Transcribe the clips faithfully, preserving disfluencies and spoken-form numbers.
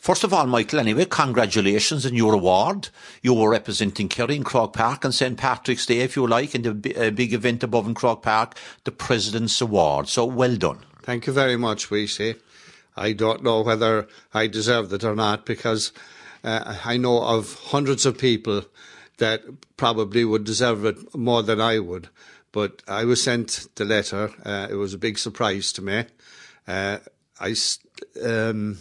First of all, Michael, anyway, congratulations on your award. You were representing Kerry in Croke Park on Saint Patrick's Day, if you like, in the b- uh, big event above in Croke Park, the President's Award. So well done. Thank you very much, Weesey. I don't know whether I deserved it or not, because uh, I know of hundreds of people that probably would deserve it more than I would. But I was sent the letter. Uh, it was a big surprise to me. Uh, I, um,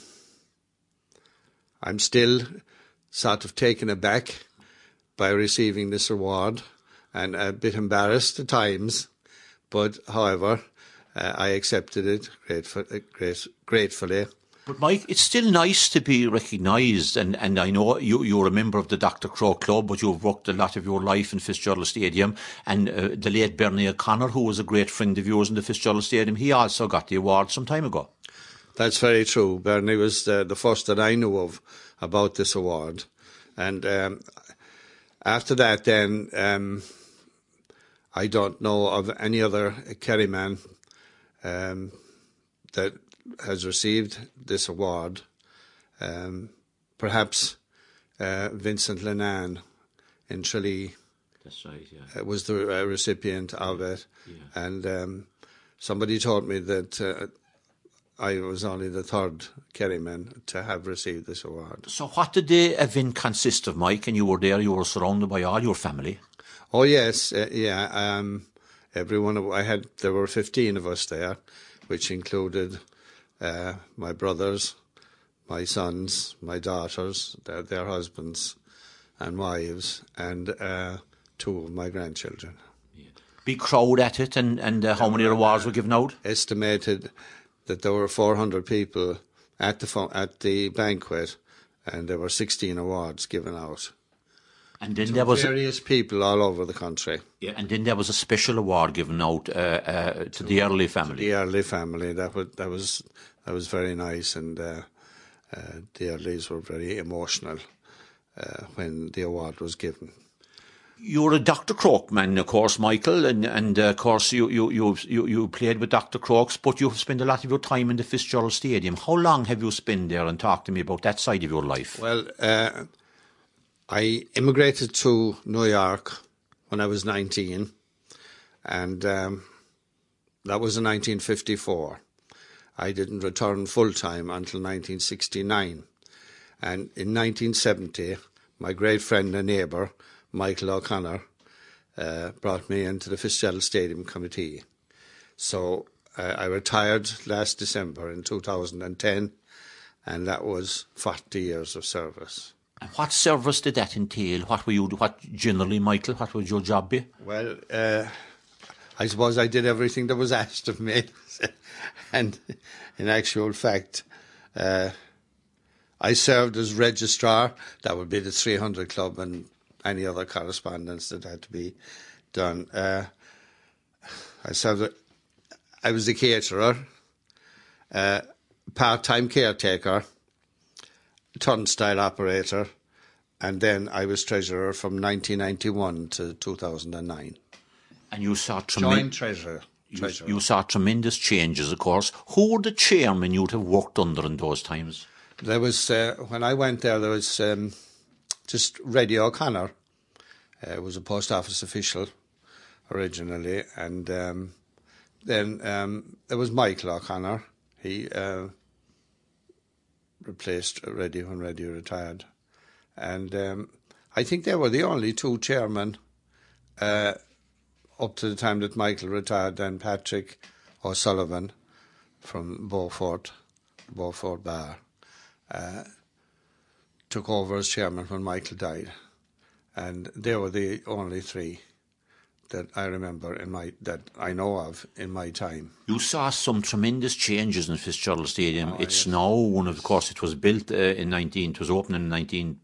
I'm still sort of taken aback by receiving this award and a bit embarrassed at times. But, however, uh, I accepted it grateful, great, gratefully. But Mike, it's still nice to be recognised, and, and I know you, you're a member of the Doctor Croke Club, but you've worked a lot of your life in Fitzgerald Stadium, and uh, the late Bernie O'Connor, who was a great friend of yours in the Fitzgerald Stadium, he also got the award some time ago. That's very true. Bernie was the, the first that I knew of about this award. And um, after that then, um, I don't know of any other Kerry man um, that has received this award. Um, perhaps uh, Vincent Lenan in Tralee. That's right, yeah. Was the uh, recipient of it. Yeah. And um, somebody told me that uh, I was only the third Kerryman to have received this award. So what did the event consist of, Mike? And you were there, you were surrounded by all your family. Oh, yes, uh, yeah. Um, everyone, I had, there were fifteen of us there, which included Uh, my brothers, my sons, my daughters, their, their husbands and wives, and uh, two of my grandchildren. Yeah. Big crowd at it, and, and uh, how many awards were given out? Estimated that there were four hundred people at the fo- at the banquet, and there were sixteen awards given out. And then there was various people all over the country. Yeah, and then there was a special award given out uh, uh, to, to the Early family. The Early family, that was that was that was very nice, and uh, uh, the Earlys were very emotional uh, when the award was given. You're a Doctor Croke man, of course, Michael, and and uh, of course you you you you you played with Doctor Croke's, but you've spent a lot of your time in the Fitzgerald Stadium. How long have you spent there? And talk to me about that side of your life. Well. Uh, I immigrated to New York when I was nineteen, and um, that was in nineteen fifty-four. I didn't return full-time until nineteen sixty-nine. And in nineteen seventy, my great friend and neighbour, Michael O'Connor, uh, brought me into the Fitzgerald Stadium Committee. So uh, I retired last December in two thousand ten, and that was forty years of service. And what service did that entail? What were you? What generally, Michael? What would your job be? Well, uh, I suppose I did everything that was asked of me, and in actual fact, uh, I served as registrar. That would be the three hundred Club and any other correspondence that had to be done. Uh, I served. I was the caterer, uh, part-time caretaker, turnstile operator, and then I was treasurer from nineteen ninety-one to two thousand nine. And you saw Joint tremendous treasurer. you, you saw tremendous changes, of course. Who were the chairmen you'd have worked under in those times? There was uh, when I went there, there was um, just Reddy O'Connor. Uh, was a post office official originally, and um, then um, there was Michael O'Connor. He uh, replaced Reddy when Reddy retired. And um, I think they were the only two chairmen uh, up to the time that Michael retired. Then Patrick O'Sullivan from Beaufort, Beaufort Bar, uh, took over as chairman when Michael died. And they were the only three that I remember in my that I know of in my time. You saw some tremendous changes in Fitzgerald Stadium. Oh, it's yes. now one of, of course, it was built uh, in nineteen. It was opened in nineteen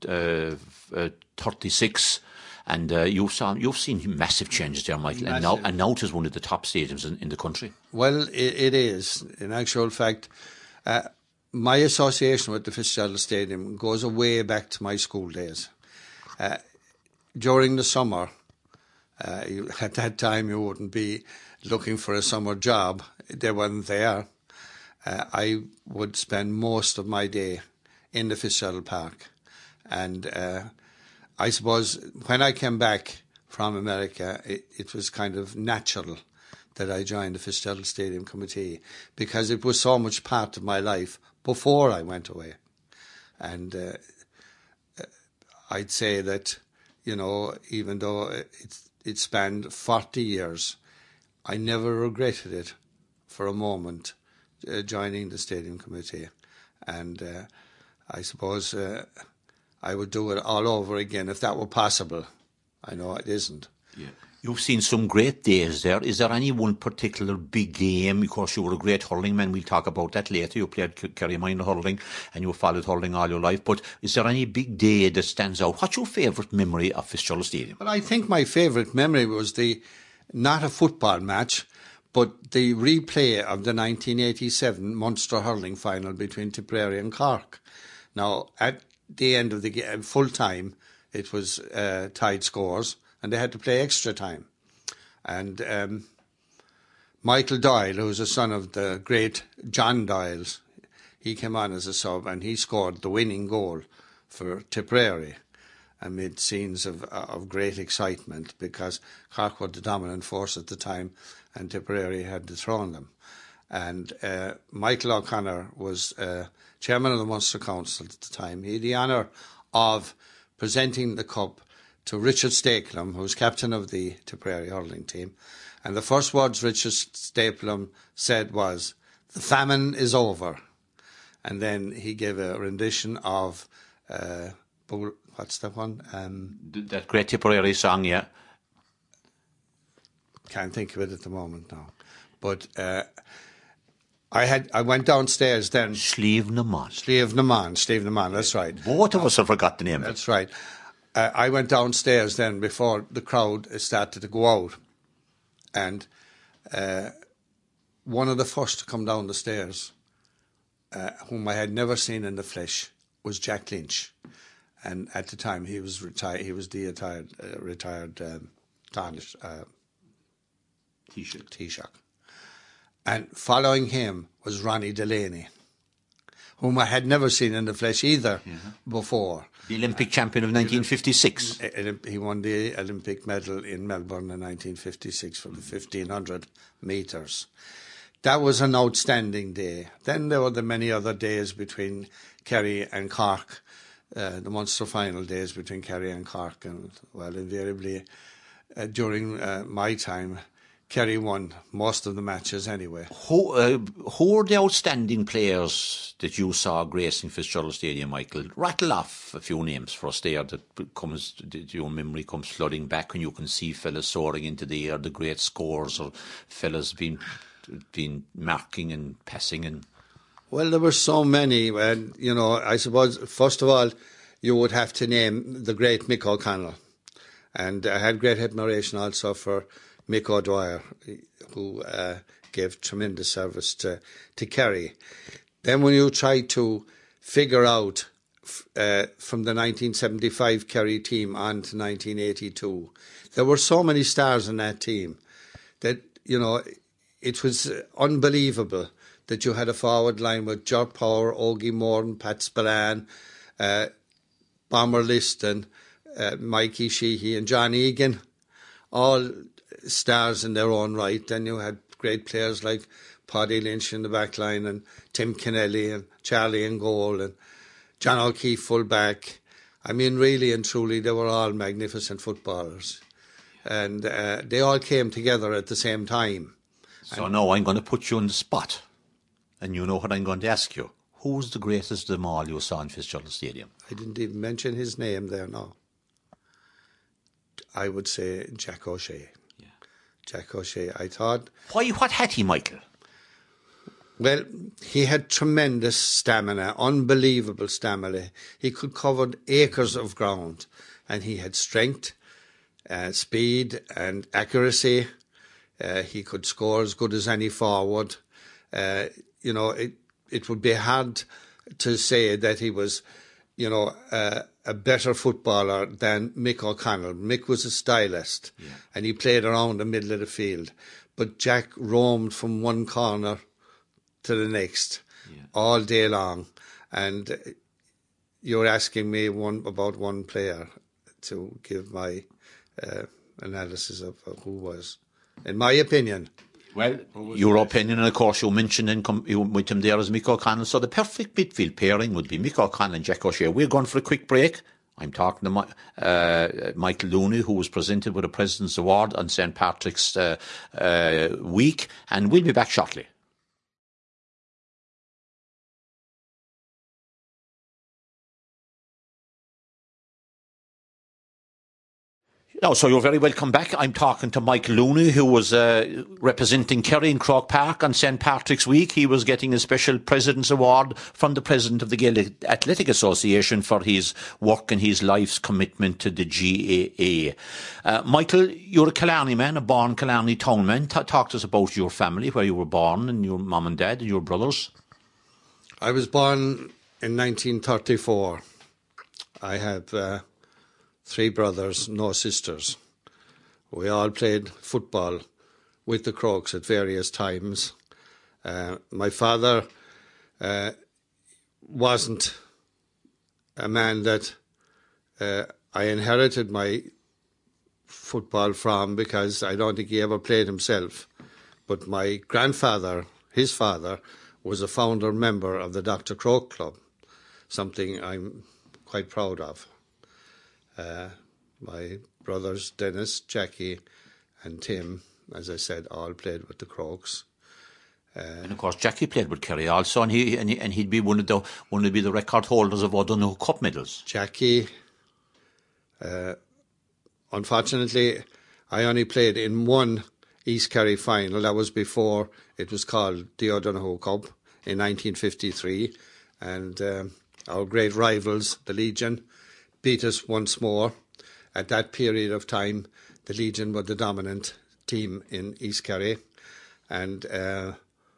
thirty-six, and uh, you've saw you've seen massive changes there, Michael. Massive. And now and now it is one of the top stadiums in, in the country. Well, it, it is. In actual fact, uh, my association with the Fitzgerald Stadium goes way back to my school days. Uh, during the summer. Uh, you, at that time, you wouldn't be looking for a summer job. They weren't there. Uh, I would spend most of my day in the Fitzgerald Park. And uh, I suppose when I came back from America, it, it was kind of natural that I joined the Fitzgerald Stadium Committee, because it was so much part of my life before I went away. And uh, I'd say that, you know, even though it, it spanned forty years, I never regretted it for a moment, uh, joining the Stadium Committee. And uh, I suppose uh, I would do it all over again if that were possible. I know it isn't. Yeah. You've seen some great days there. Is there any one particular big game? Of course, you were a great hurling man. We'll talk about that later. You played Kerry Minor hurling and you followed hurling all your life. But is there any big day that stands out? What's your favourite memory of Fitzgerald Stadium? Well, I think my favourite memory was the, not a football match, but the replay of the nineteen eighty-seven Munster hurling final between Tipperary and Cork. Now, at the end of the game, full time, it was uh, tied scores, and they had to play extra time. And um, Michael Doyle, who was a son of the great John Doyles, he came on as a sub, and he scored the winning goal for Tipperary amid scenes of, of great excitement, because Cork were the dominant force at the time, and Tipperary had dethroned them. And uh, Michael O'Connor was uh, chairman of the Munster Council at the time. He had the honour of presenting the cup to Richard Stakelum, who was captain of the Tipperary hurling team. And the first words Richard Stakelum said was, "The famine is over." And then he gave a rendition of, uh, what's that one? Um, that great Tipperary song, yeah. Can't think of it at the moment now. But uh, I had I went downstairs then. Slieve na Man. Slieve na Man, Slieve na Man, that's right. Both of us have forgot the name. That's right. Uh, I went downstairs then before the crowd started to go out. And uh, one of the first to come down the stairs, uh, whom I had never seen in the flesh, was Jack Lynch. And at the time he was retired. He was the retired, uh, retired um, Taoiseach. Uh, Taoiseach. Taoiseach. And following him was Ronnie Delaney, whom I had never seen in the flesh either yeah. before. The Olympic champion of nineteen fifty-six. He won the Olympic medal in Melbourne in nineteen fifty-six for the fifteen hundred metres. That was an outstanding day. Then there were the many other days between Kerry and Cork, uh, the Munster final days between Kerry and Cork. And, well, invariably, uh, during uh, my time, Kerry won most of the matches anyway. Who, uh, who are the outstanding players that you saw gracing Fitzgerald Stadium, Michael? Rattle off a few names for us there that comes, that your memory comes flooding back when you can see fellas soaring into the air, the great scores, or fellas being, being marking and passing. And well, there were so many. And, you know, I suppose, first of all, you would have to name the great Mick O'Connell. And I had great admiration also for Mick O'Dwyer, who uh, gave tremendous service to, to Kerry. Then when you try to figure out uh, from the nineteen seventy-five Kerry team on to nineteen eighty-two, there were so many stars in that team that, you know, it was unbelievable that you had a forward line with Ger Power, Ogie Moran, Pat Spillane, uh, Bomber Liston, uh, Mikey Sheehy and John Egan, all stars in their own right. Then you had great players like Paddy Lynch in the back line and Tim Kennelly and Charlie in goal and John O'Keefe full back. I mean, really and truly, they were all magnificent footballers. And uh, they all came together at the same time. So and now I'm going to put you on the spot. And you know what I'm going to ask you. Who's the greatest of them all you saw in Fitzgerald Stadium? I didn't even mention his name there, no. I would say Jack O'Shea. Yeah. Jack O'Shea, I thought. Why? What had he, Michael? Well, he had tremendous stamina, unbelievable stamina. He could cover acres of ground, and he had strength, uh, speed, and accuracy. Uh, he could score as good as any forward. Uh, you know, it it would be hard to say that he was, you know, uh, a better footballer than Mick O'Connell. Mick was a stylist, yeah. and he played around the middle of the field. But Jack roamed from one corner to the next, yeah. all day long. And you're asking me one about one player to give my uh, analysis of, of who was, in my opinion. Well, your opinion, and of course you mentioned in com- you with him there as Mick O'Connell, so the perfect midfield pairing would be Mick O'Connell and Jack O'Shea. We're going for a quick break. I'm talking to uh, Michael Looney, who was presented with a President's Award on Saint Patrick's uh, uh, week, and we'll be back shortly. No, so you're very welcome back. I'm talking to Michael Looney, who was uh, representing Kerry in Croke Park on Saint Patrick's Week. He was getting a special President's Award from the President of the Gaelic Athletic Association for his work and his life's commitment to the G A A. Uh, Michael, you're a Killarney man, a born Killarney town man. T- talk to us about your family, where you were born, and your mum and dad and your brothers. I was born in nineteen thirty-four. I have... Uh, Three brothers, no sisters. We all played football with the Crokes at various times. Uh, my father uh, wasn't a man that uh, I inherited my football from, because I don't think he ever played himself. But my grandfather, his father, was a founder member of the Doctor Croke Club, something I'm quite proud of. Uh, my brothers, Dennis, Jackie and Tim, as I said, all played with the Crokes. Uh, and of course, Jackie played with Kerry also, and he and, he, and he'd be one of the one of be the record holders of O'Donoghue Cup medals. Jackie, uh, unfortunately, I only played in one East Kerry final. That was before it was called the O'Donoghue Cup in nineteen fifty-three, and um, our great rivals, the Legion, beat us once more. At that period of time, the Legion were the dominant team in East Kerry. And uh,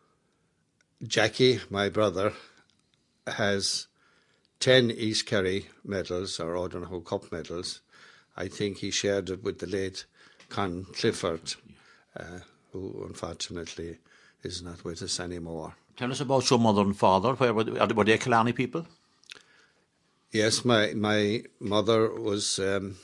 Jackie, my brother, has ten East Kerry medals, or O'Donoghue Cup medals. I think he shared it with the late Con Clifford, uh, who unfortunately is not with us anymore. Tell us about your mother and father. Where were they, were they Killarney people? Yes, my my mother was, um,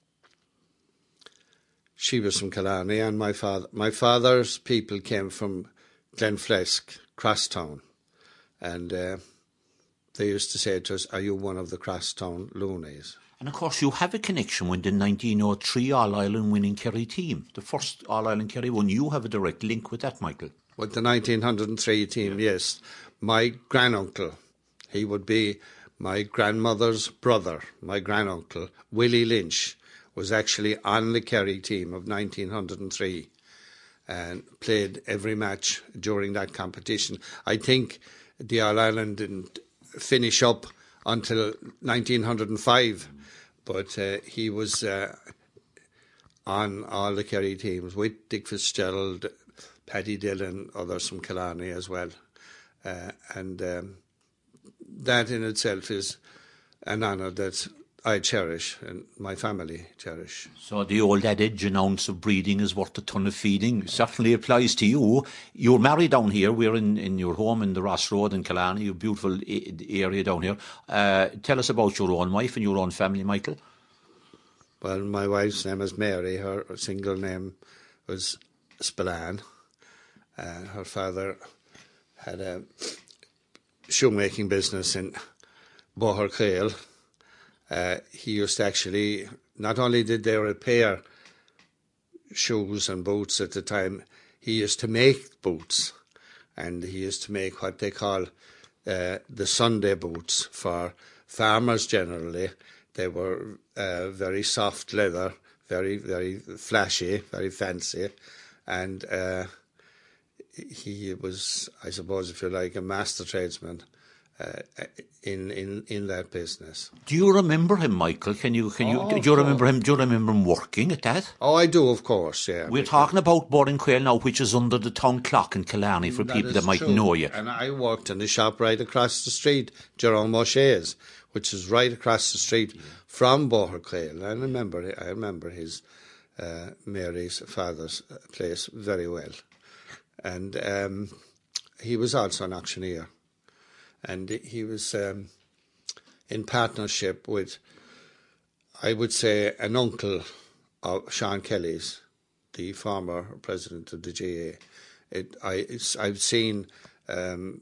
she was from Killarney, and my father my father's people came from Glenflesk, Crosstown, and uh, they used to say to us, "Are you one of the Crosstown Looneys?" And of course, you have a connection with the nineteen oh three All-Ireland winning Kerry team, the first All-Ireland Kerry one. You have a direct link with that, Michael. With the nineteen oh three team, yeah. Yes. My granduncle, he would be my grandmother's brother, my granduncle, Willie Lynch, was actually on the Kerry team of nineteen oh three and played every match during that competition. I think the All-Ireland didn't finish up until nineteen oh five, but uh, he was uh, on all the Kerry teams with Dick Fitzgerald, Paddy Dillon, others from Killarney as well. Uh, and... Um, That in itself is an honour that I cherish and my family cherish. So the old adage, an ounce of breeding is worth a ton of feeding, certainly applies to you. You're married down here. We're in, in your home in the Ross Road in Killarney, a beautiful area down here. Uh, tell us about your own wife and your own family, Michael. Well, my wife's name is Mary. Her single name was Spillane. Uh, her father had a shoemaking business in Bohercale. Uh, he used to actually, not only did they repair shoes and boots at the time, he used to make boots, and he used to make what they call uh, the Sunday boots for farmers generally. They were uh, very soft leather, very, very flashy, very fancy, and uh, he was, I suppose, if you like, a master tradesman uh, in, in in that business. Do you remember him, Michael? Can you can you Oh, do you remember him? Do you remember him working at that? Oh, I do, of course. Yeah. We're talking about Borinquail now, which is under the town clock in Killarney for That people is that might true. know you. And I worked in the shop right across the street, Jerome O'Shea's, which is right across the street yeah. from Bohercale. I remember, I remember his uh, Mary's father's place very well. And um, he was also an auctioneer. And he was um, in partnership with, I would say, an uncle of Sean Kelly's, the former president of the G A A. It, I, it's, I've seen um,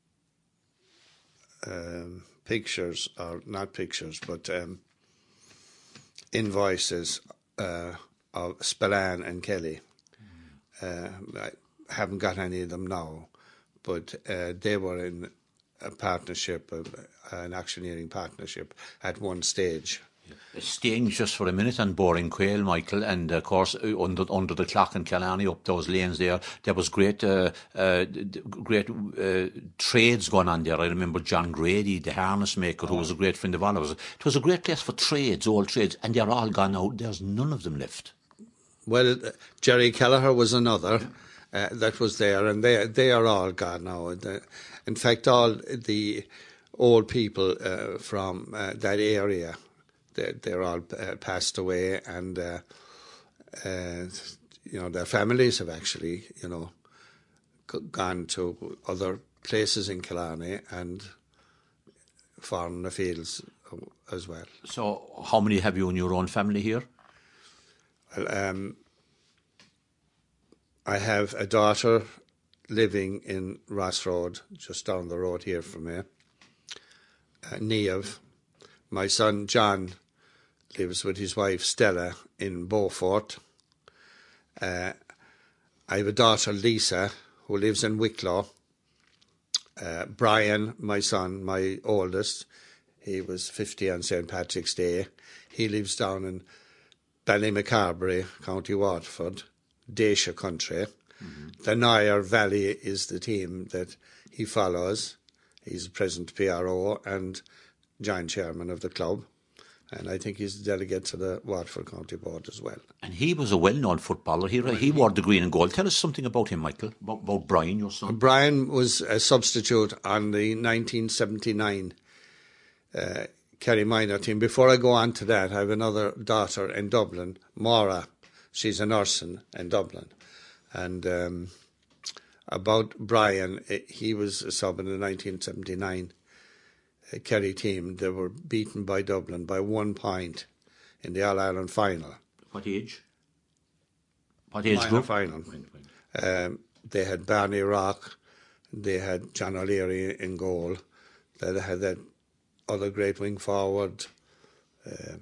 um, pictures, or not pictures, but um, invoices uh, of Spillane and Kelly. Uh, I haven't got any of them now, but uh, they were in a partnership, uh, an auctioneering partnership at one stage. Staying just for a minute on Boring Quail, Michael, and of course under under the clock in Killarney, up those lanes there, there was great, uh, uh, great uh, trades going on there. I remember John Grady, the harness maker, who was a great friend of all of us. It was a great place for trades, old trades, and they're all gone out. There's none of them left. Well, uh, Jerry Kelleher was another uh, that was there, and they they are all gone now. In fact, all the old people uh, from uh, that area, they're, they're all uh, passed away, and uh, uh, you know, their families have actually, you know, gone to other places in Killarney and foreign fields as well. So, how many have you in your own family here? Well, um, I have a daughter living in Ross Road, just down the road here from me, uh, Niamh. My son John lives with his wife Stella in Beaufort. Uh, I have a daughter Lisa who lives in Wicklow. Uh, Brian, my son, my oldest, he was fifty on Saint Patrick's Day. He lives down in Ballymacarbery, County Waterford, Dacia country. Mm-hmm. The Nair Valley is the team that he follows. He's present P R O and joint chairman of the club. And I think he's the delegate to the Waterford County Board as well. And he was a well-known footballer. He, he wore the green and gold. Tell us something about him, Michael, about, about Brian, your son. Brian was a substitute on the nineteen seventy-nine uh, Kerry minor team. Before I go on to that, I have another daughter in Dublin, Maura. She's a nurse in, in Dublin. And um, about Brian, he was a sub in the nineteen seventy-nine uh, Kerry team. They were beaten by Dublin by one point in the All-Ireland final. What age? What age minor group? Final. Um, they had Barney Rock, they had John O'Leary in goal, they had that other great wing forward, uh,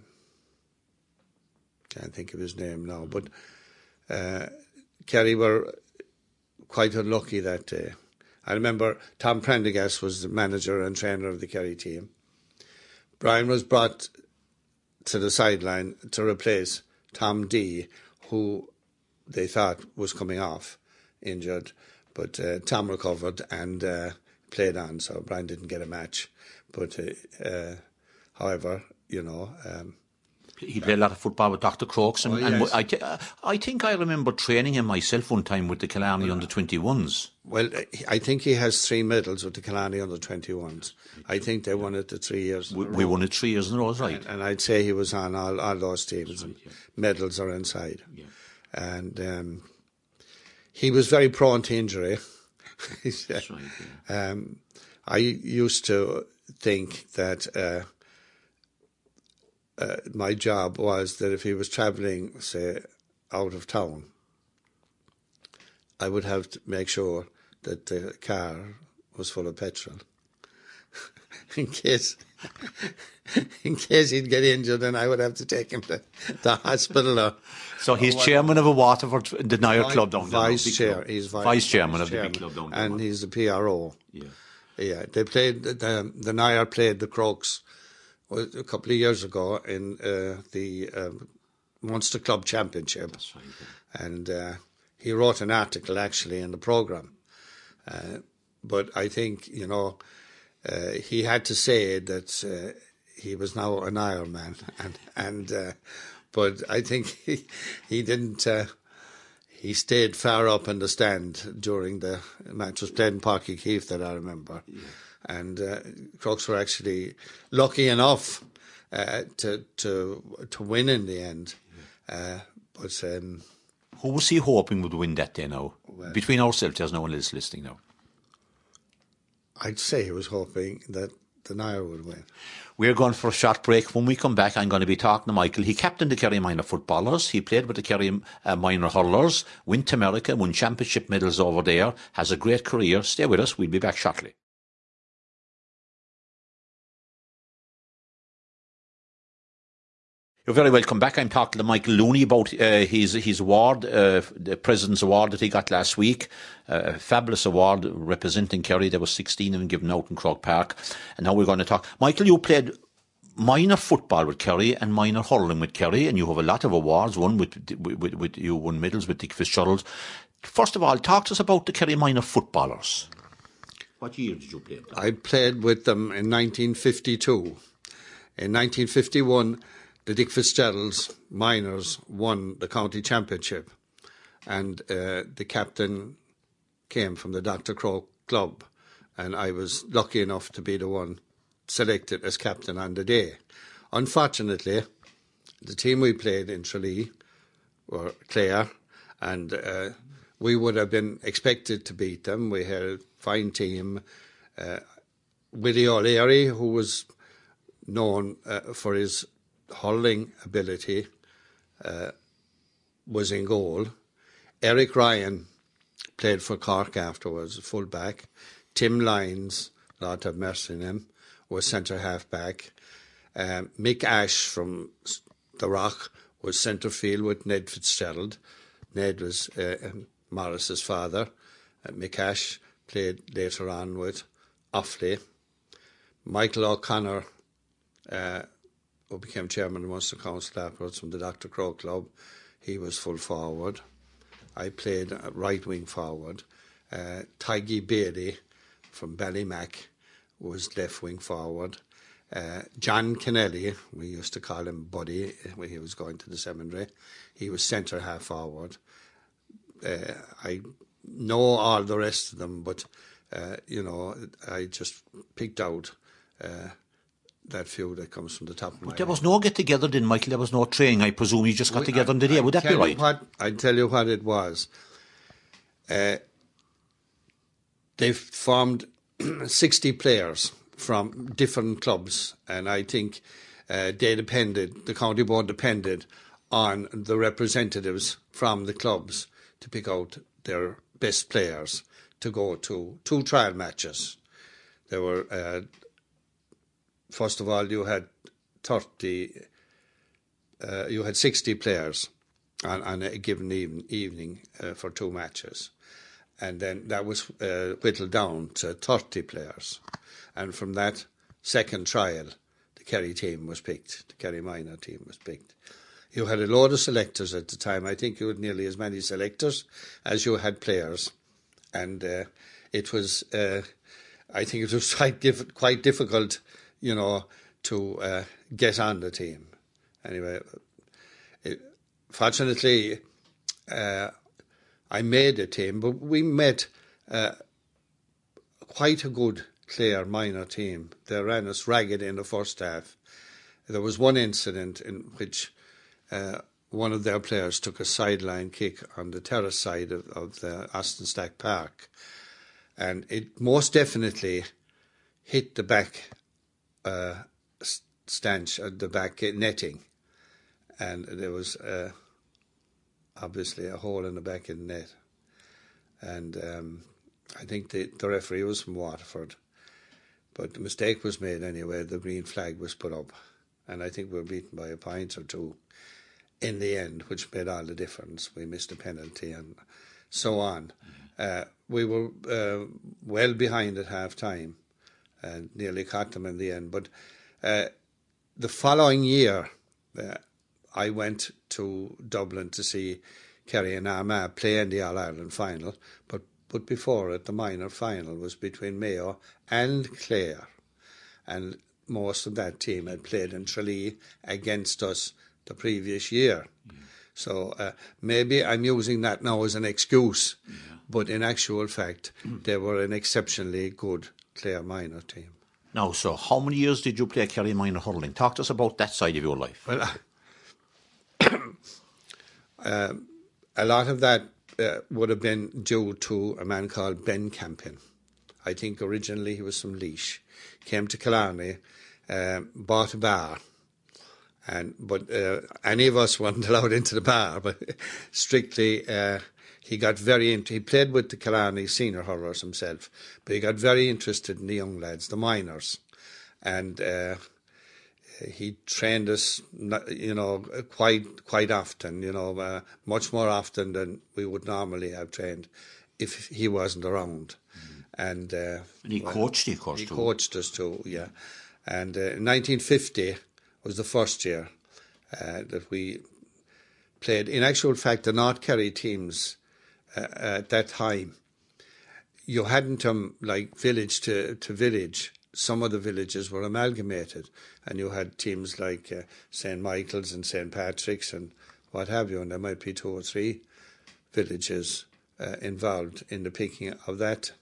can't think of his name now, but uh, Kerry were quite unlucky that day. I remember Tom Prendergast was the manager and trainer of the Kerry team. Brian was brought to the sideline to replace Tom D, who they thought was coming off injured, but uh, Tom recovered and uh, played on, so Brian didn't get a match. But uh, uh, however, you know, um, he played a lot of football with Doctor Crokes, and, oh, yes. and I, th- I think I remember training him myself one time with the Killarney under twenty-ones. Well, I think he has three medals with the Killarney under twenty-ones. I think they won it the three years. We, we won it three years in a row, right? And, and I'd say he was on all, all those teams. Right, and yeah. Medals are inside. Yeah. And um, he was very prone to injury. That's right, yeah. um, I used to think that uh, uh, my job was that if he was travelling, say, out of town, I would have to make sure that the car was full of petrol in case in case he'd get injured and I would have to take him to the hospital. Or, so he's or chairman of a Waterford, the Nair Club down there. Vice chair. He's vice, vice chairman vice of the chairman, big club down there. And he's the P R O. Yeah. Yeah, they played, the, the Nair played the Crokes a couple of years ago in uh, the um, Munster Club Championship. That's right, yeah. And uh, he wrote an article actually in the programme. Uh, but I think, you know, uh, he had to say that uh, he was now an Ironman. And, and uh, but I think he, he didn't... Uh, He stayed far up in the stand during the match. It was played in Páirc Uí Chaoimh that I remember. Yeah. And uh, Crokes were actually lucky enough uh, to to to win in the end. Yeah. Uh, but um, who was he hoping would win that day now? Well, between ourselves, there's no one else listening now. I'd say he was hoping that the Nair would win. We're going for a short break. When we come back, I'm going to be talking to Michael. He captained the Kerry Minor footballers. He played with the Kerry uh, Minor hurlers, went to America, won championship medals over there, has a great career. Stay with us. We'll be back shortly. You're very welcome back. I'm talking to Michael Looney about uh, his his award, uh, the President's Award that he got last week. Uh, a fabulous award representing Kerry. There was sixteen of them given out in Croke Park. And now we're going to talk. Michael, you played minor football with Kerry and minor hurling with Kerry, and you have a lot of awards. One with, with, with you won medals with Dick Fitzgerald. First of all, talk to us about the Kerry minor footballers. What year did you play with them? I played with them in nineteen fifty-two. In nineteen fifty-one, the Dick Fitzgerald's minors won the county championship, and uh, the captain came from the Doctor Croke club, and I was lucky enough to be the one selected as captain on the day. Unfortunately, the team we played in Tralee were Clare, and uh, we would have been expected to beat them. We had a fine team. Uh, Willie O'Leary, who was known uh, for his hurling ability, uh, was in goal. Eric Ryan played for Cork afterwards, full back. Tim Lyons, Lord have mercy on him, was centre half back. Um, Mick Ash from the Rock was centre field with Ned Fitzgerald. Ned was uh, Morris's father. Uh, Mick Ash played later on with Offaly. Michael O'Connor, uh, who became chairman of Munster Council afterwards from the Doctor Croke club, he was full forward. I played right wing forward. Uh, Tiggy Bailey from Ballymac was left wing forward. Uh, John Kennelly, we used to call him Buddy when he was going to the seminary, he was centre half forward. Uh, I know all the rest of them, but uh, you know, I just picked out uh, that few that comes from the top of my But there was no get together, then, Michael. There was no training. I presume you just got we, together on the day. Would that be right? What, I'd tell you what it was. Uh, they formed sixty players from different clubs, and I think uh, they depended, the county board depended on the representatives from the clubs to pick out their best players to go to two trial matches. There were, uh, first of all, you had thirty, uh, you had sixty players on, on a given even, evening uh, for two matches. And then that was uh, whittled down to thirty players. And from that second trial, the Kerry team was picked. The Kerry minor team was picked. You had a load of selectors at the time. I think you had nearly as many selectors as you had players. And uh, it was, uh, I think it was quite, diff- quite difficult, you know, to uh, get on the team. Anyway, it, fortunately, uh, I made a team, but we met uh, quite a good Clare minor team. They ran us ragged in the first half. There was one incident in which uh, one of their players took a sideline kick on the terrace side of, of the Aston Stack Park, and it most definitely hit the back uh, stanch, uh, the back netting, and there was uh, obviously a hole in the back of the net. And um, I think the, the referee was from Waterford. But the mistake was made anyway. The green flag was put up. And I think we were beaten by a point or two in the end, which made all the difference. We missed a penalty and so on. Uh, we were uh, well behind at half-time and nearly caught them in the end. But uh, the following year, uh, I went to Dublin to see Kerry and Armagh play in the All-Ireland final, but But before it, the minor final was between Mayo and Clare. And most of that team had played in Tralee against us the previous year. Yeah. So uh, maybe I'm using that now as an excuse, yeah. But in actual fact, mm. they were an exceptionally good Clare minor team. Now, so how many years did you play Kerry minor hurling? Talk to us about that side of your life. Well, uh, a lot of that Uh, would have been due to a man called Ben Campion. I think originally he was from Laois. Came to Killarney, um, bought a bar. And but uh, any of us weren't allowed into the bar, but strictly uh, he got very into. He played with the Killarney senior hurlers himself, but he got very interested in the young lads, the minors, and uh, he trained us, you know, quite quite often, you know, uh, much more often than we would normally have trained if he wasn't around. Mm. And, uh, and he well, coached, of course, he too. coached us too, yeah. And uh, in nineteen fifty. Was the first year uh, that we played. In actual fact, the North Kerry teams uh, at that time, you hadn't um, like village to, to village. Some of the villages were amalgamated, and you had teams like uh, Saint Michael's and Saint Patrick's and what have you, and there might be two or three villages uh, involved in the picking of that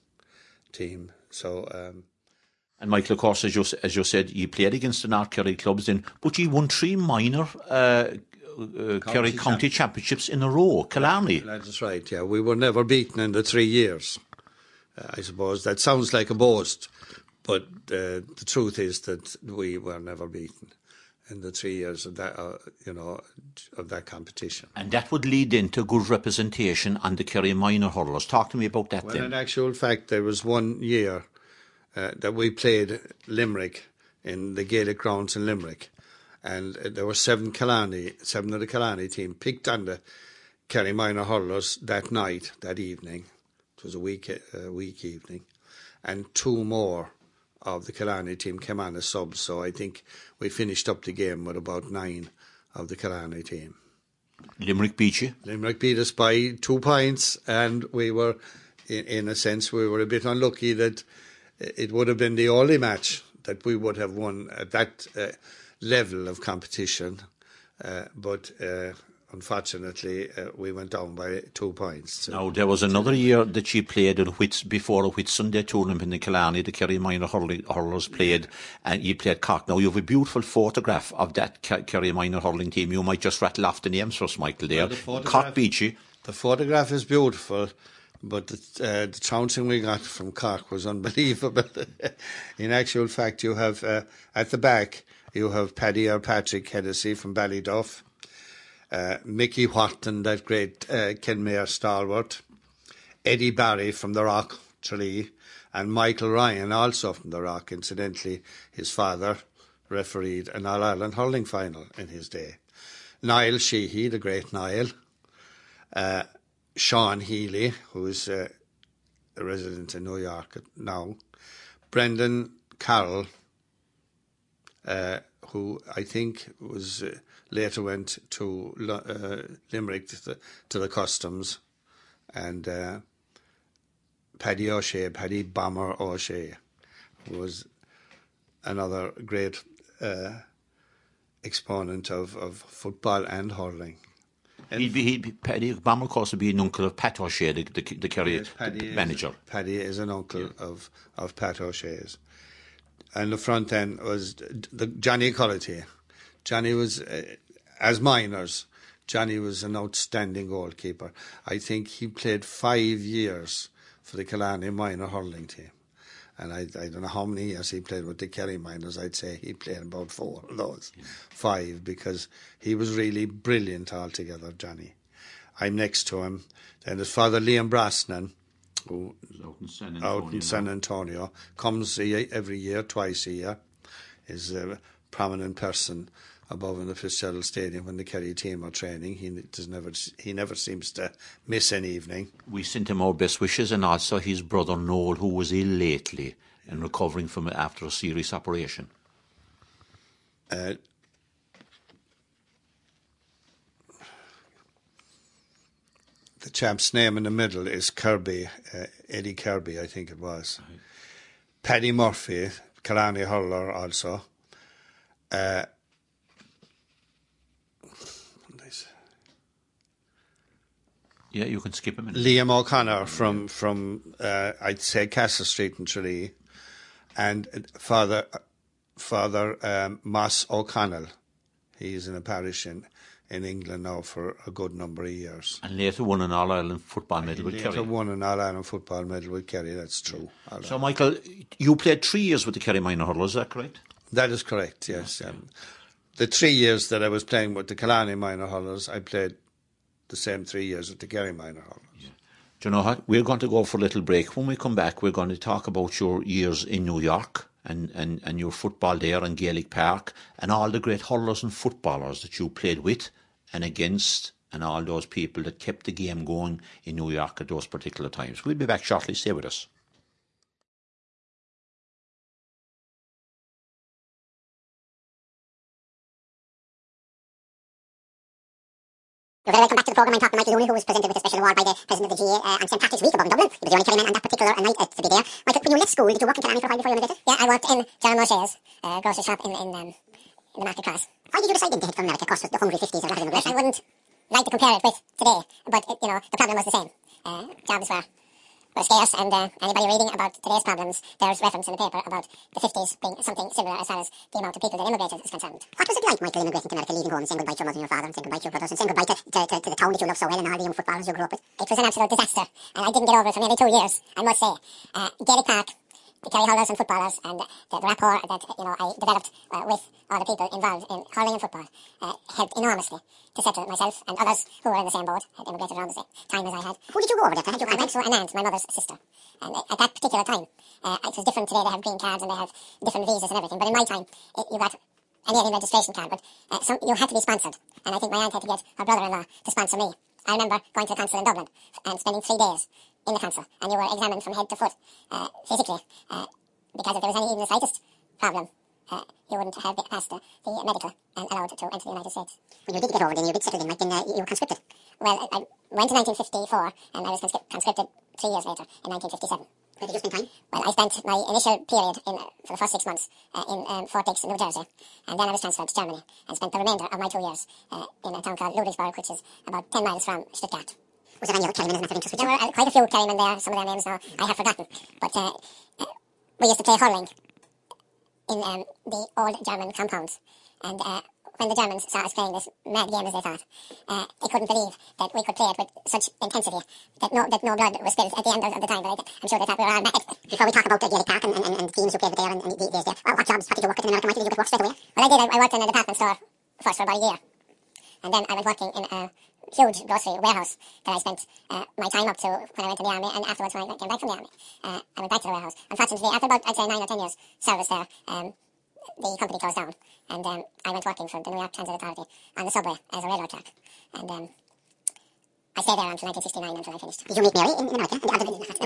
team. So. Um, And Michael, of course, as you, as you said, you played against the North Kerry clubs then, but you won three minor uh, uh, Kerry County Championships in a row, Killarney. That's right, yeah. We were never beaten in the three years, uh, I suppose. That sounds like a boast, but uh, the truth is that we were never beaten in the three years of that, uh, you know, of that competition. And that would lead into good representation on the Kerry minor hurlers. Talk to me about that well, then. Well, in actual fact, there was one year Uh, that we played Limerick in the Gaelic grounds in Limerick, and uh, there were seven Killarney, seven of the Killarney team picked on the Kerry minor hurlers that night, that evening. It was a week, uh, week evening, and two more of the Killarney team came on as subs. So I think we finished up the game with about nine of the Killarney team. Limerick beat you? Limerick beat us by two points, and we were, in, in a sense, we were a bit unlucky that it would have been the only match that we would have won at that uh, level of competition, uh, but uh, unfortunately uh, we went down by two points. So. Now, there was another year that you played in Whits, before a Whitsunday tournament in the Killarney, the Kerry minor hurling, hurlers played, and you played Cork. Now, you have a beautiful photograph of that Kerry minor hurling team. You might just rattle off the names for us, Michael, there. Well, the Cork beat you. The photograph is beautiful. But the, uh, the trouncing we got from Cork was unbelievable. In actual fact, you have, uh, at the back, you have Paddy or Patrick Hennessy from Ballyduff, uh, Mickey Wharton, that great uh, Kenmare stalwart, Eddie Barry from the Rock, Tralee, and Michael Ryan, also from the Rock. Incidentally, his father refereed an All-Ireland hurling final in his day. Niall Sheehy, the great Niall, uh, Sean Healy, who's uh, a resident in New York now, Brendan Carroll, uh, who I think was uh, later went to uh, Limerick to the, to the customs, and uh, Paddy O'Shea, Paddy Bomber O'Shea, who was another great uh, exponent of, of football and hurling. He'd be, he'd be, Paddy Bomber, of course, would be an uncle of Pat O'Shea, the, the, the Kerry yes, Paddy manager. Is, Paddy is an uncle yeah. of, of Pat O'Shea's. And the front end was the Johnny Cullity. Johnny was, uh, as minors, Johnny was an outstanding goalkeeper. I think he played five years for the Killarney minor hurling team. And I, I don't know how many years he played with the Kerry minors. I'd say he played about four of those, yeah. five, because he was really brilliant altogether, Johnny. I'm next to him. Then his father, Liam Brosnan, who out in San Antonio, out in San Antonio comes every year, twice a year, is a prominent person above in the Fitzgerald Stadium when the Kerry team are training. He does never he never seems to miss an evening. We sent him our best wishes, and also his brother Noel, who was ill lately and recovering from it after a serious operation. Uh, the champ's name in the middle is Kirby, uh, Eddie Kirby, I think it was. Right. Paddy Murphy, Killarney hurler also. Uh, Yeah, you can skip him. Liam O'Connor from, from uh, I'd say, Castle Street in Tralee, and Father Father um, Moss O'Connell. He's in a parish in, in England now for a good number of years. And later won an All-Ireland football medal with Kerry. Later won an All-Ireland football medal with Kerry, that's true. Yeah. So, Michael, you played three years with the Kerry Minor Hurlers, is that correct? That is correct, yes. Yeah. Um, the three years that I was playing with the Killarney Minor Hurlers, I played the same three years with the Kerry Minor Hurlers. Yeah. Do you know what? We're going to go for a little break. When we come back, we're going to talk about your years in New York and, and, and your football there in Gaelic Park and all the great hurlers and footballers that you played with and against and all those people that kept the game going in New York at those particular times. We'll be back shortly. Stay with us. You're very welcome back to the programme. I'm talking to Michael Looney, who was presented with a special award by the President of the G A uh, on Saint Patrick's Week above in Dublin. He was the only Kerry man on that particular night uh, to be there. Michael, when you left school, did you work in Killarney for a while before you emigrated? Yeah, I worked in John Moshe's uh, grocery shop in, in, um, in the Market Cross. Why did you decide then to head from America? Of course, the hungry fifties or a lot of immigration. I wouldn't like to compare it with today, but, it, you know, the problem was the same. Uh, jobs were... were scarce, and uh, anybody reading about today's problems, there's reference in the paper about the fifties being something similar as far as the amount of people that immigrated is concerned. What was it like, Michael, immigrating to America, leaving home and saying goodbye to your mother and your father, and saying goodbye to your brothers, and saying goodbye to, to, to, to the town that you love so well and all the young footballers you grew up with? It was an absolute disaster, and I didn't get over it for nearly two years, I must say. Uh, Gaelic Park, the Kerry hurlers and footballers, and the, the rapport that you know I developed uh, with all the people involved in hurling and football uh, helped enormously to settle myself and others who were in the same boat, had immigrated around the same time as I had. Who did you go over there? Had you I went to an aunt, my mother's sister, and at that particular time, uh, it was different today. They have green cards and they have different visas and everything, but in my time, it, you got an alien registration card, but uh, some, you had to be sponsored, and I think my aunt had to get her brother-in-law to sponsor me. I remember going to the consul in Dublin and spending three days in the consul, and you were examined from head to foot, uh, physically, uh, because if there was any even the slightest problem, uh, you wouldn't have passed the, the medical and allowed to enter the United States. When you did get over then you did settle in, like, then uh, you were conscripted. Well, I, I went in nineteen fifty-four, and I was conscript, conscripted three years later, in nineteen fifty-seven. Where did you spend time? Well, I spent my initial period in, uh, for the first six months uh, in um, Fort Dix, New Jersey, and then I was transferred to Germany, and spent the remainder of my two years uh, in a town called Ludwigsburg, which is about ten miles from Stuttgart. Was there any other Kerrymen as a matter of interest? There were uh, quite a few Kerrymen there, some of their names now I have forgotten, but uh, uh, we used to play hurling in um, the old German compounds, and uh, when the Germans saw us playing this mad game as they thought, uh, they couldn't believe that we could play it with such intensity that no that no blood was spilled at the end of, of the time, but I, I'm sure they thought we were all mad. Before we talk about the Gaelic Park and, and, and the teams you played with there and, and the days there, well, what jobs, what did you work at in America, Michael? Did you get work straight away? Well, I did. I, I worked in a department store first for about a year, and then I went working in a huge grocery warehouse that I spent uh, my time up to when I went to the army, and afterwards when I came back from the army, uh, I went back to the warehouse. Unfortunately, after about, I'd say, nine or ten years service there, um, the company closed down, and um, I went working for the New York Transit Authority on the subway as a railroad track, and um, I stayed there until nineteen sixty-nine until I finished. Did you meet Mary in, in America? The other,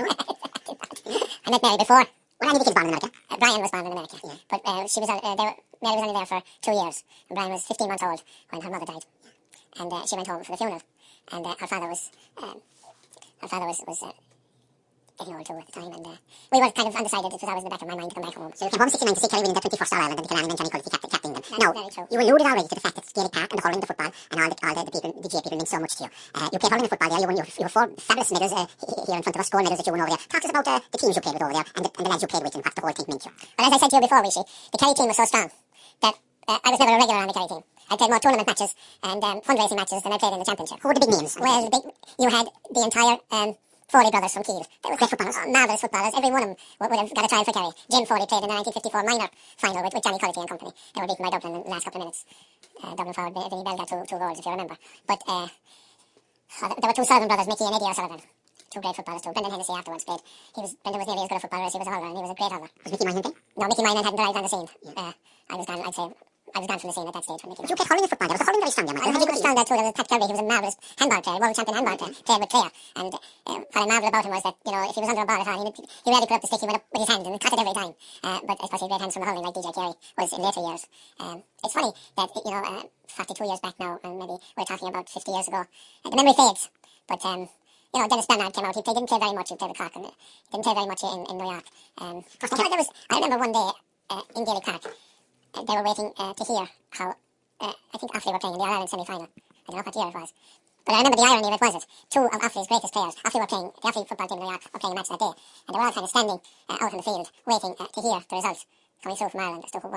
I met Mary before. Were any of the kids born in America? Uh, Brian was born in America, yeah. But uh, she was uh, they were, Mary was only there for two years, and Brian was fifteen months old when her mother died, and uh, she went home for the funeral, and uh, her father was um, her father was was. Uh, getting old too at the time, and uh, we were kind of undecided. It was always in the back of my mind to come back home. So you came home sixty-nine to see Kerry winning the twenty-first All-Ireland and the Killarney and Johnny Cullity captain, captain them. No, very true. You alluded already to the fact that Gaelic Park and the hurling, the football, and all the, all the, the people, the G A people meant so much to you. Uh, you played hurling and football there. You won your, your four fabulous medals uh, here in front of us, gold medals that you won over there. Talk to us about uh, the teams you played with over there and the, and the lads you played with and what the whole thing meant to you. Well, as I said to you before, Rishi, the Kerry team was so strong that uh, I was never a regular on the Kerry team. I played more tournament matches and um, fundraising matches than I played in the championship. Who were the big names? Well, the big, you had the entire um, Foley brothers from Kiel. They were great footballers, oh, marvellous footballers. Every one of them would, would have got a trial for Kerry. Jim Foley played in the nineteen fifty-four minor final with, with Johnny Cullity and company. They were beaten by Dublin in the last couple of minutes. Uh, Dublin forward, Vinny Bell got two, two goals, if you remember. But uh, there were two Sullivan brothers, Mickey and Eddie O'Sullivan. Two great footballers too. Brendan Hennessy afterwards played. He was, Brendan was nearly as good a footballer as he was a hurler, and he was a great hurler. Was Mickey Moynihan then? No, Mickey Moynihan hadn't arrived on the scene. Yeah. Uh, I was gone, I'd say, I was gone from the scene at that stage when Mickey. But you played hurling and football. There was the hurling very strong, yeah, man. He was strong there too. There was Pat Kelly. He was a marvellous handball player, world champion handball player, played with Clare. And uh, what I marvelled about him was that, you know, if he was under a ball at all, he, he rarely put up the stick, he went up with his hand and caught it every time. Uh, but I suppose he had great hands from the hurling, like D J Carey was in later years. Um, it's funny that, you know, uh, forty-two years back now, and maybe we're talking about fifty years ago, uh, the memory fades. But, um, you know, Dennis Bernard came out. He, played, didn't play very much. He played with Cork, and uh, didn't play very much in, in New York. Um, but there was, I remember one day uh, in Gaelic Park, uh, they were waiting uh, to hear how, uh, I think Offaly were playing in the All-Ireland semi-final. I don't know what year it was. But I remember the irony of it was it. Two of Offaly's greatest players, Offaly were playing, the Offaly football team in New York were playing a match that day. And they were all kind of standing uh, out in the field, waiting uh, to hear the result coming through from Ireland as to who won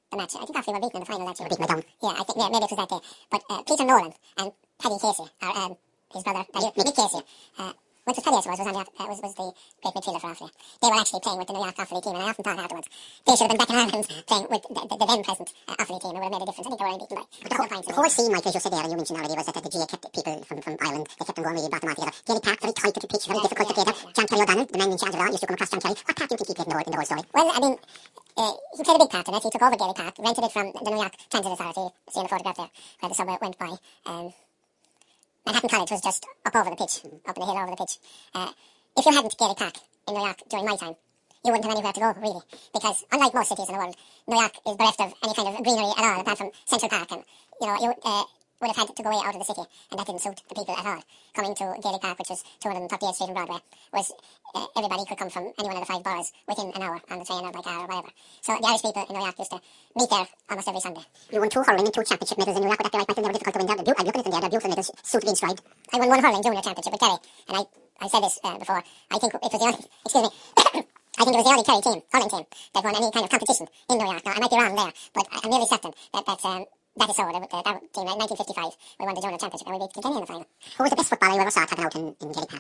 the match. I think after we were beaten in the final that year. Beaten by down. Yeah, I think yeah, maybe it was that day. But uh, Peter Nolan and Paddy Casey, or um, his brother, Paddy, Nick Casey, uh, which was Paddy, I suppose, was, on the, uh, was, was the great midfielder for Offaly. They were actually playing with the New York Offaly team, and I often thought afterwards they should have been back in Ireland playing with the, the, the then present uh, Offaly team. It would have made a difference. I think they were only beaten by a couple of points. The whole scene, Michael, as you said there, and you mentioned already, was that the G A A kept people from, from Ireland, they kept them going, really brought them all together. Gaelic Park, very tight little pitch, very yeah, difficult yeah, to play there. Yeah, yeah. John Kerry O'Donnell, the man in charge of it all, used to come across John Kerry. What part do you think he played in the whole, in the whole story? Well, I mean, Uh, he played a big part in it. He took over Gaelic Park, rented it from the New York Transit Authority. See in the photograph there, where the subway went by. Um, Manhattan College was just up over the pitch, up in the hill over the pitch. Uh, if you hadn't Gaelic Park in New York during my time, you wouldn't have anywhere to go, really. Because unlike most cities in the world, New York is bereft of any kind of greenery at all, apart from Central Park. And, you know, you uh, would have had to go away out of the city, and that didn't suit the people at all. Coming to Gaelic Park, which was two hundred thirty-eighth Street and Broadway, was uh, everybody could come from any one of the five boroughs within an hour on the train or by car or whatever. So the Irish people in New York used to meet there almost every Sunday. You won two hurling and two championship medals in New York. Would that be right, Michael? They were difficult to win there. I'm looking at them there. They're beautiful medals, suited in stride. I won one hurling junior championship with Kerry, and I, I said this uh, before. I think it was the only, excuse me, I think it was the only Kerry team, hurling team, that won any kind of competition in New York. Now, I might be wrong there, but I'm nearly certain that that's, um, that is so. That, uh, that team, in nineteen fifty-five, we won the junior championship, and we beat Kilkenny in the final. Who was the best footballer you ever saw taken out in, in Gaelic Park?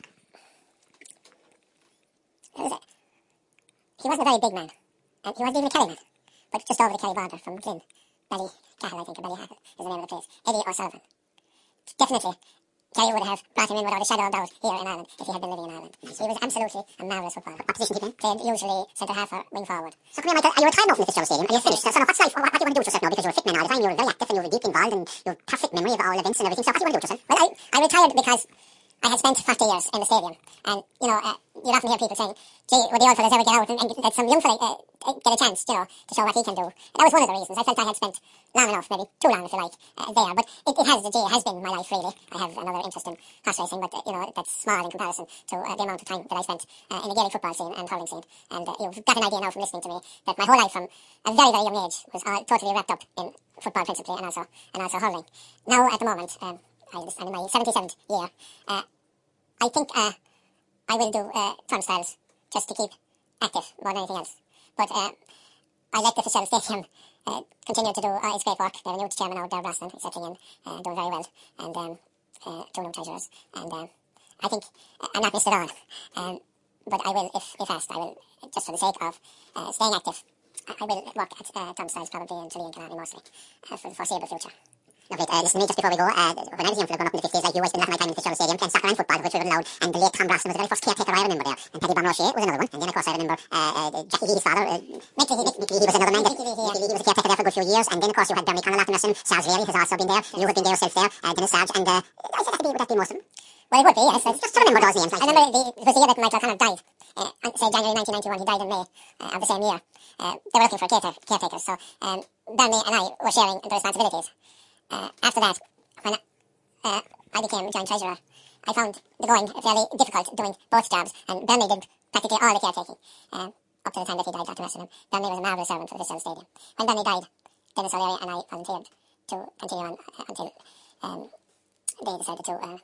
Who was it? He wasn't a very big man, and he wasn't even a Kerry man, but just over the Kerry border from Glyn. Bally Cahill, I think, or Ballyhackle is the name of the place. Eddie O'Sullivan. Definitely, Kerry would have brought him in without a shadow of doubt here in Ireland if he had been living in Ireland. So he was absolutely a marvellous footballer. What position did he play? Played usually centre half or wing forward. So come here, Michael, are you retired now from the Fitzgerald Stadium? Are you finished? So, so now what's life? What, what do you want to do with yourself now? Because you're a fit man all the time, you're very active and you're deeply involved and you have perfect memory of all events and everything. So what do you want to do with yourself? Well, I, I retired because I had spent forty years in the stadium, and, you know, uh, you'd often hear people saying, gee, would the old fellas ever get out and, and let some young fella uh, get a chance, you know, to show what he can do. And that was one of the reasons. I felt I had spent long enough, maybe too long if you like, uh, there, but it, it has, gee, it has been my life, really. I have another interest in horse racing, but, uh, you know, that's small in comparison to uh, the amount of time that I spent uh, in the Gaelic football scene and hurling scene. And uh, you've got an idea now from listening to me that my whole life from a very, very young age was all totally wrapped up in football principally and also, and also hurling. Now, at the moment, um, I'm in my seventy-seventh year, uh, I think uh, I will do uh, turnstiles just to keep active more than anything else. But uh, I let the Fitzgerald Stadium uh, continue to do uh, its great work. They have a new chairman out there, Brosnan, is settling in, uh, doing very well, and um, uh, two new treasurers. And um, I think uh, I'm not missed at all. Um, but I will, if, if asked, I will, just for the sake of uh, staying active, I, I will work at uh, turnstiles probably in Tralee and Killarney mostly uh, for the foreseeable future. Lovely. Uh, listen to me just before we go. Uh, when I was young, growing up in the fifties, like you, I spent a lot of my time in the Fitzgerald Stadium playing soccer and football, which we were allowed. And the late Tom Brosnan was the very first caretaker I remember there. And Paddy Bonrochet was another one. And then, of course, I remember uh, uh, Jackie Leahy's father. Uh, Mick Leahy. Mick Leahy was another man. Mick Leahy, yeah. Leahy was a caretaker there for a good few years. And then, of course, you had Bernie Connell after nursing. Sarge Leary has also been there. You have been there yourself there. Uh, Dennis Sarge. And uh, I said that would be, would that be most of them? Well, it would be, yes. I just remember those names. Like, I remember the, it was the year that Michael O'Connor died. Uh, say January nineteen ninety-one. He died in May uh, of the same year. Uh, they were looking for caretaker, caretakers. So um, Bernie and I were sharing the responsibilities. Uh, after that, when Uh, I became joint treasurer, I found the going fairly difficult doing both jobs, and Bernie did practically all the caretaking, um, up to the time that he died, Doctor Messingham. Bernie was a marvellous servant for the Fitzgerald Stadium. When Bernie died, Dennis O'Leary and I volunteered to continue on uh, until um, they decided to uh,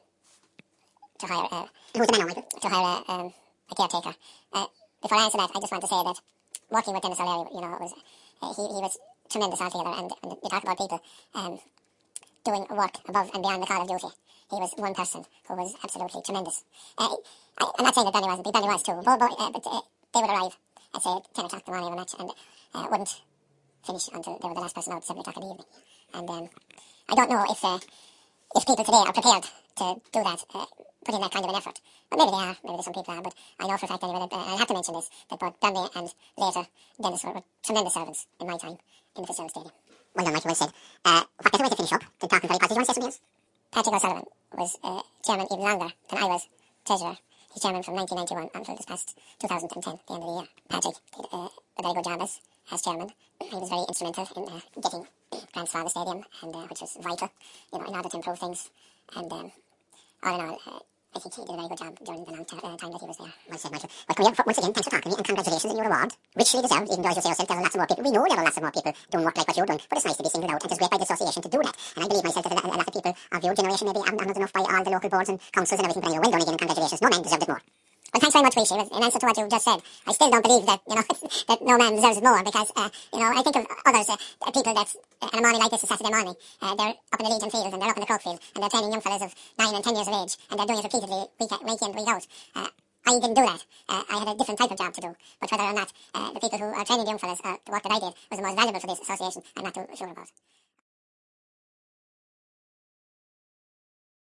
to hire uh, Who's the man now, to hire uh, um, a caretaker. Uh, before I answer that, I just want to say that working with Dennis O'Leary, you know, it was uh, he he was tremendous altogether, and, and you talk about people Um, doing work above and beyond the call of duty. He was one person who was absolutely tremendous. Uh, I, I'm not saying that Benny wasn't, Benny was too, but, but, uh, but uh, they would arrive at, say, ten o'clock in the morning of a match and uh, wouldn't finish until they were the last person out at seven o'clock in the evening. And um, I don't know if uh, if people today are prepared to do that, uh, put in that kind of an effort. But maybe they are, maybe there's some people are, but I know for a fact anyway that, uh, I have to mention this, that both Benny and later Dennis were, were tremendous servants in my time in the Fitzgerald Stadium. Well done, Michael, well said. Uh, what better way to finish up than talking very positive? Do you want to say something else? Patrick O'Sullivan was uh, chairman even longer than I was treasurer. He's chairman from nineteen ninety-one until this past two thousand ten, the end of the year. Patrick did uh, a very good job as, as chairman. He was very instrumental in uh, getting grants for the stadium, and uh, which was vital, you know, in order to improve things. And um, all in all, uh, I think he did a very good job during the long t- uh, time that he was there. Well said, Michael. Well, come here, once again, thanks for talking to me, and congratulations on your award. Richly deserved, even though, as you say yourself, there are lots of more people. We know there are lots of more people doing work like what you're doing, but it's nice to be singled out, and it's great by the association to do that. And I believe myself that a lot of people of your generation maybe aren't honoured enough by all the local boards and councils and everything, but anyway, well done again, and congratulations. No man deserved it more. Well, thanks. thanks very much, Rishi. In answer to what you just said, I still don't believe that, you know, that no man deserves it more because, uh, you know, I think of others, uh, people that's uh, on a morning like this, a Saturday morning, uh, they're up in the Legion field and they're up in the Croke field and they're training young fellas of nine and ten years of age and they're doing it repeatedly week, week in, week out. Uh, I didn't do that. Uh, I had a different type of job to do. But whether or not uh, the people who are training the young fellas, uh, the work that I did was the most valuable for this association, I'm not too sure about.